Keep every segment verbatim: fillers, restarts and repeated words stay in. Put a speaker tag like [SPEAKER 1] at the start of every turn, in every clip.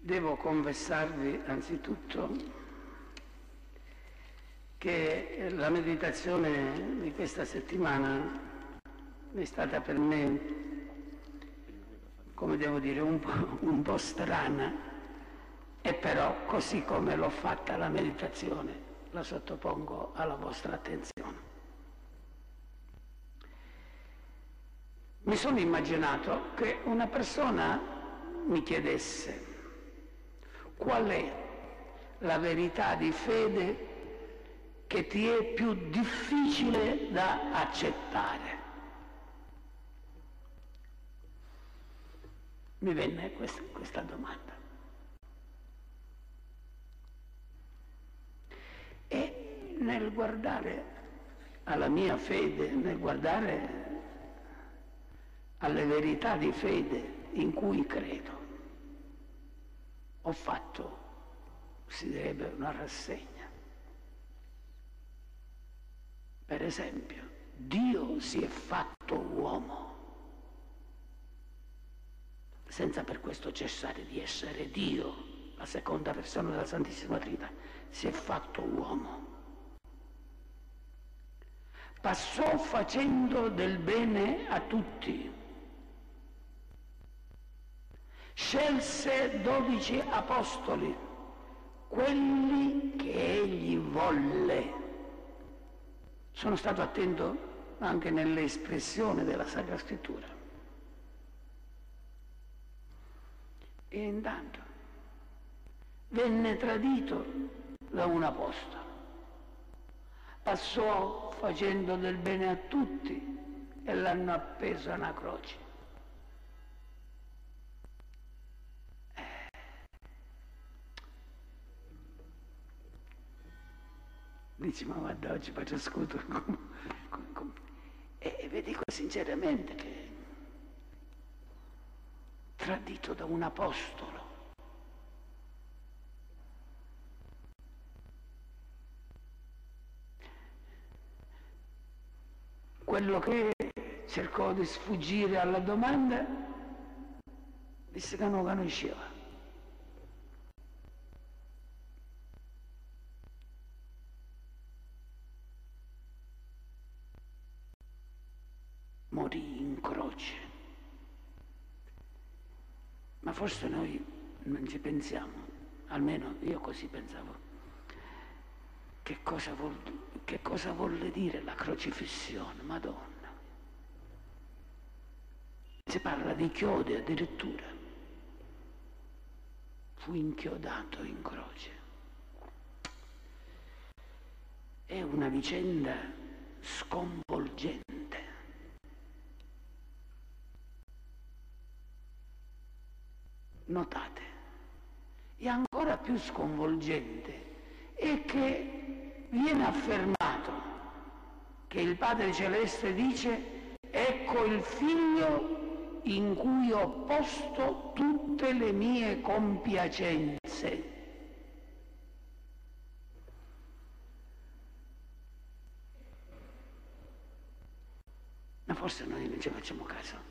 [SPEAKER 1] Devo confessarvi anzitutto che la meditazione di questa settimana è stata per me, come devo dire, un po', un po' strana, e però così come l'ho fatta la meditazione la sottopongo alla vostra attenzione. Mi sono immaginato che una persona mi chiedesse: qual è la verità di fede che ti è più difficile da accettare? Mi venne questa, questa domanda. E nel guardare alla mia fede, nel guardare alle verità di fede in cui credo, ho fatto, si direbbe, una rassegna. Per esempio, Dio si è fatto uomo, senza per questo cessare di essere Dio, la seconda persona della Santissima Trinità. Si è fatto uomo. Passò facendo del bene a tutti. Scelse dodici apostoli, quelli che egli volle. Sono stato attento anche nell'espressione della Sacra Scrittura. E intanto venne tradito da un apostolo. Passò facendo del bene a tutti e l'hanno appeso a una croce. Dici, ma guarda, oggi faccio scudo. E vi dico sinceramente che tradito da un apostolo, quello che cercò di sfuggire alla domanda disse che non conosceva. Morì in croce. Ma forse noi non ci pensiamo, almeno io così pensavo, che cosa, vuol, che cosa volle dire la crocifissione, Madonna. Si parla di chiodi addirittura. Fu inchiodato in croce. È una vicenda sconvolgente. Notate, e ancora più sconvolgente è che viene affermato che il Padre Celeste dice: ecco il Figlio in cui ho posto tutte le mie compiacenze. Ma forse noi non ci facciamo caso.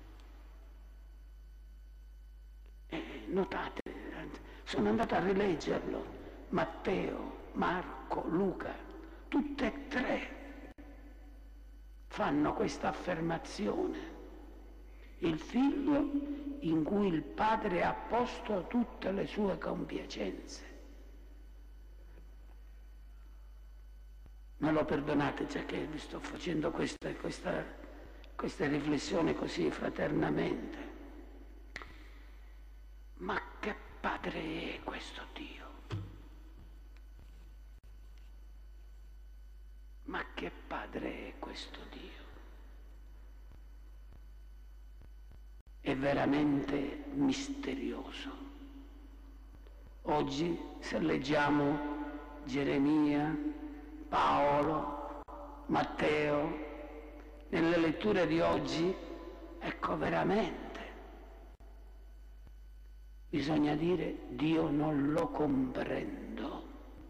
[SPEAKER 1] Notate, sono andato a rileggerlo, Matteo, Marco, Luca, tutte e tre fanno questa affermazione: il Figlio in cui il Padre ha posto tutte le sue compiacenze. Me lo perdonate, già che vi sto facendo questa, questa, queste riflessioni così fraternamente. Ma che padre è questo Dio? Ma che padre è questo Dio? È veramente misterioso. Oggi, se leggiamo Geremia, Paolo, Matteo, nelle letture di oggi, ecco, veramente bisogna dire: Dio non lo comprendo,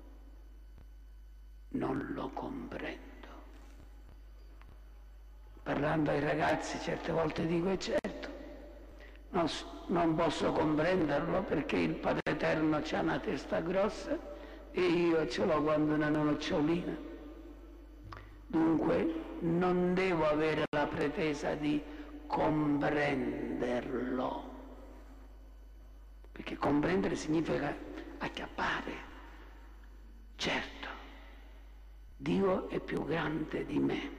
[SPEAKER 1] non lo comprendo. Parlando ai ragazzi certe volte dico: e certo, non, non posso comprenderlo perché il Padre Eterno ha una testa grossa e io ce l'ho quando una nocciolina. Dunque non devo avere la pretesa di comprenderlo, perché comprendere significa acchiappare. Certo, Dio è più grande di me.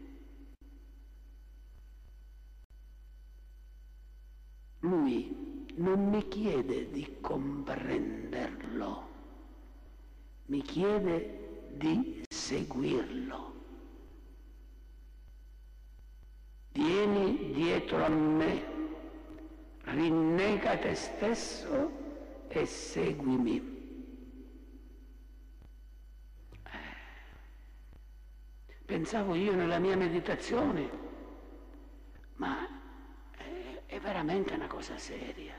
[SPEAKER 1] Lui non mi chiede di comprenderlo, mi chiede di seguirlo. Vieni dietro a me, rinnega te stesso e seguimi. Pensavo io nella mia meditazione, ma è, è veramente una cosa seria.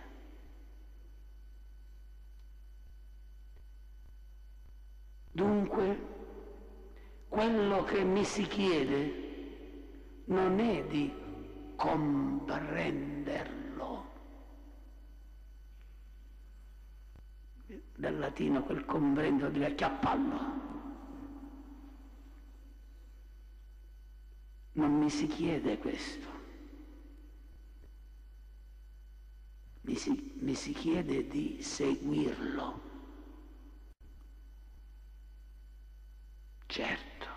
[SPEAKER 1] Dunque, quello che mi si chiede non è di comprenderlo. Dal latino quel comprendo di acchiapparlo. Non mi si chiede questo, mi si, mi si chiede di seguirlo. Certo,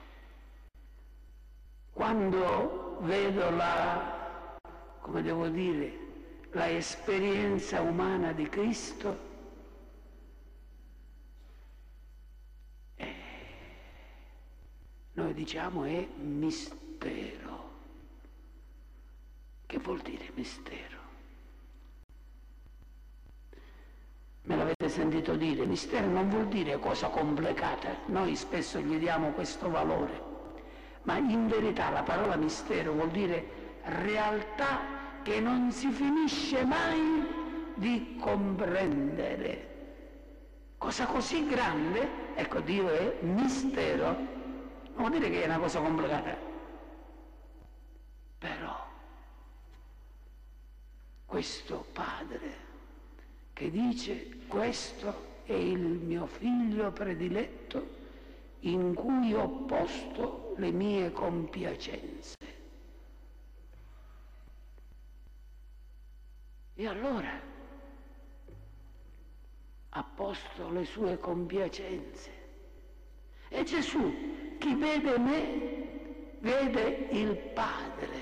[SPEAKER 1] quando vedo la, come devo dire, la esperienza umana di Cristo, eh, noi diciamo è mistero. Che vuol dire mistero? Me l'avete sentito dire, mistero non vuol dire cosa complicata, noi spesso gli diamo questo valore, ma in verità la parola mistero vuol dire realtà che non si finisce mai di comprendere. Cosa così grande, ecco Dio è mistero, non vuol dire che è una cosa complicata, però questo Padre che dice questo è il mio figlio prediletto in cui ho posto le mie compiacenze. E allora ha posto le sue compiacenze. E Gesù, chi vede me, vede il Padre.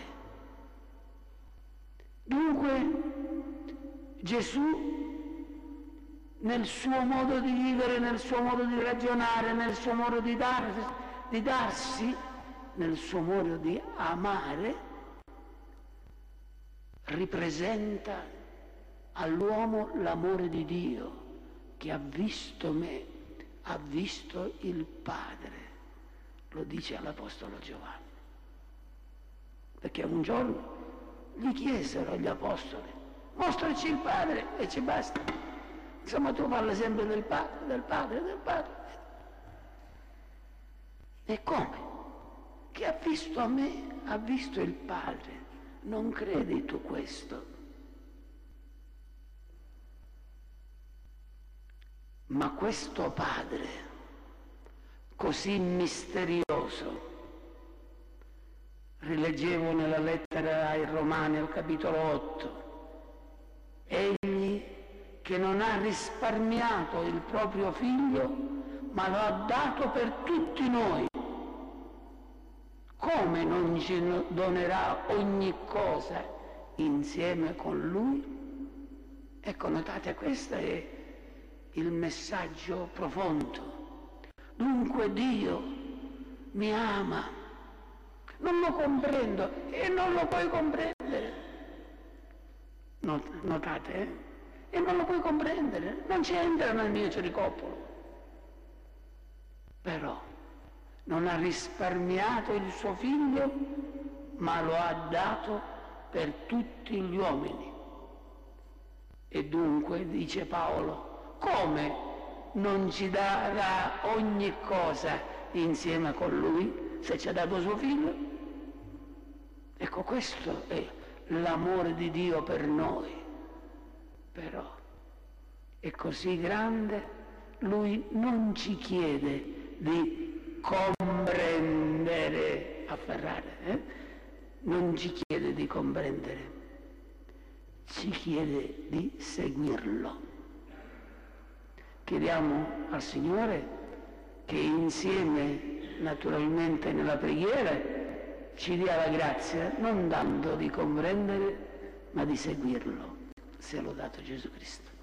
[SPEAKER 1] Dunque Gesù nel suo modo di vivere, nel suo modo di ragionare, nel suo modo di, dar, di darsi, nel suo modo di amare, ripresenta all'uomo l'amore di Dio che ha visto me, ha visto il Padre, lo dice all'Apostolo Giovanni. Perché un giorno gli chiesero gli Apostoli, mostraci il Padre e ci basta. Insomma, tu parli sempre del Padre, del Padre, del Padre. E come? Chi ha visto a me ha visto il Padre. Non credi tu questo? Ma questo Padre, così misterioso, rileggevo nella lettera ai Romani al capitolo otto, egli che non ha risparmiato il proprio figlio, ma lo ha dato per tutti noi. Come non ci donerà ogni cosa insieme con lui? Ecco, notate, questo è il messaggio profondo. Dunque Dio mi ama, non lo comprendo e non lo puoi comprendere. Not- notate, eh? E non lo puoi comprendere, non ci entra nel mio cericopolo. Però non ha risparmiato il suo figlio, ma lo ha dato per tutti gli uomini. E dunque, dice Paolo, come non ci darà ogni cosa insieme con lui se ci ha dato suo figlio? Ecco, questo è l'amore di Dio per noi. però è così grande, Lui non ci chiede di comprendere, afferrare, eh? non ci chiede di comprendere, ci chiede di seguirlo. Chiediamo al Signore che insieme, naturalmente nella preghiera, ci dia la grazia non tanto di comprendere, ma di seguirlo. Sia lodato Gesù Cristo.